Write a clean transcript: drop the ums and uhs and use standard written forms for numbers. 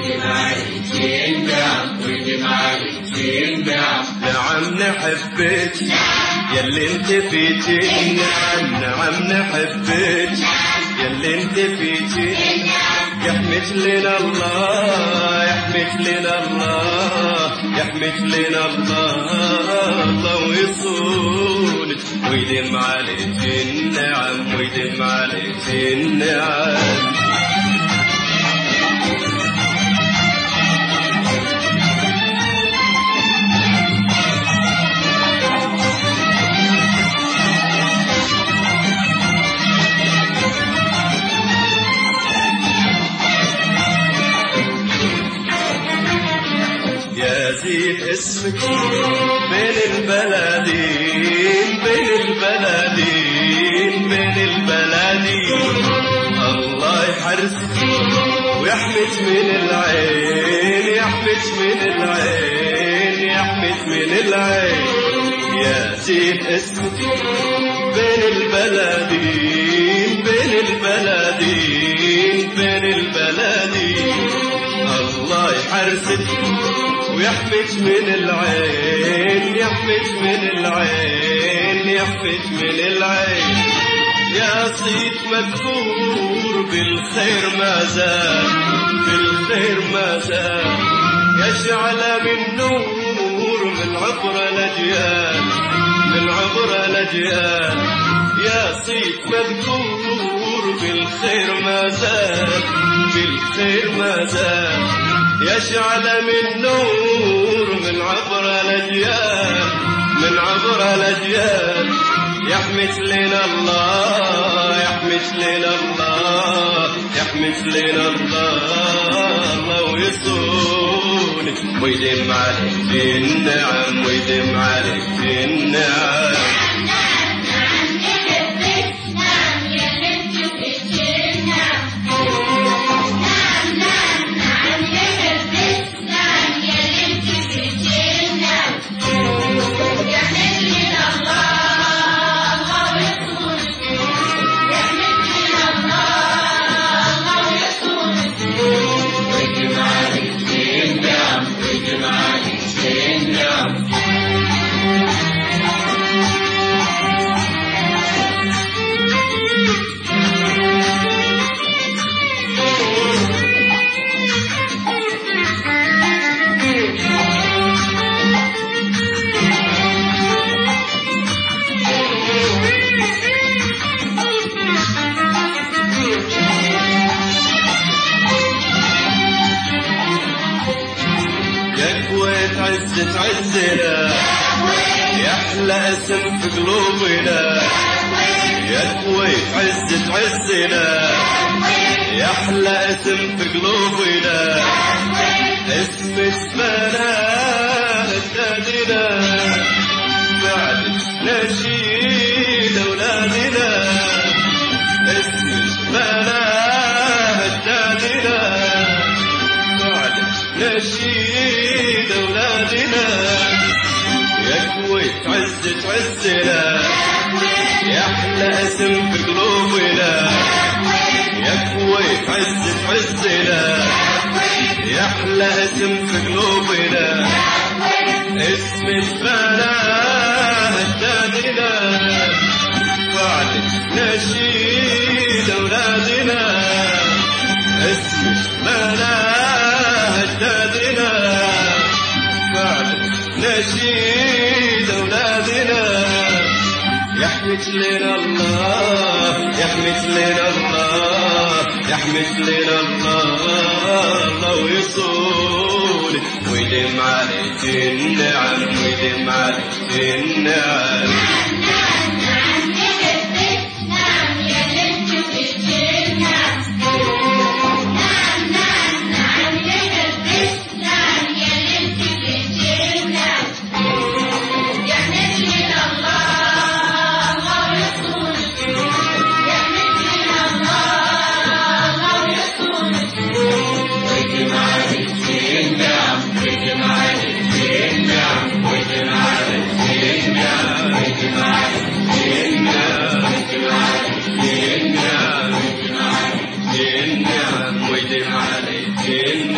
نعم نحبك ياللي انت فيتي، نعم نحبك ياللي انت فيتي، يحميك لنا الله، يحميك لنا الله، يحميك لنا الله، الله ويصونك ويديم عليك النعم، ويديم عليك النعم. يزيد اسمك بين البلدين، بين البلدين، بين البلدين، الله يحرسك ويحميك من العين، يحميك من العين، يحميك من العين. يزيد اسمك بين البلدين، بين البلدين، بين البلدين، الله يحرسك ويحميك من العين، يحميك من العين، يحميك من العين. يا صيت مذكور بالخير ما زال، بالخير ما زال، يشعل من نور من عبر الأجيال، من عبر الأجيال. يا صيت مذكور بالخير ما زال، بالخير ما زال، يشعل من نور من عبر الأجيال، من عبر الأجيال. يحميك لنا الله، يحميك لنا الله، يحميك لنا الله، الله ويصونك ويديم عليك النعم، ويديم عليك النعم. عزة عزنا يحلى اسم في قلوبنا، يا كويت عزة عزنا يحلى اسم في قلوبنا، اسم اسمنا اجدادنا بعد نشيد اولادنا، اسم اسمنا اجدادنا بعد نشيد اولادنا. يا كويت عزة عزنا يحلى اسم في قلوبنا، يا كويت عزة عزنا يحلى اسم في قلوبنا، اسم اسمنا اجدادنا بعد نشيد اولادنا، اسم اسمنا اجدادنا بعد نشيد اولادنا. يحميك لنا الله، يحميك لنا الله، يحميك لنا الله، الله ويصونك ويديم عليك النعم، ويديم عليك النعم. ويديم عليك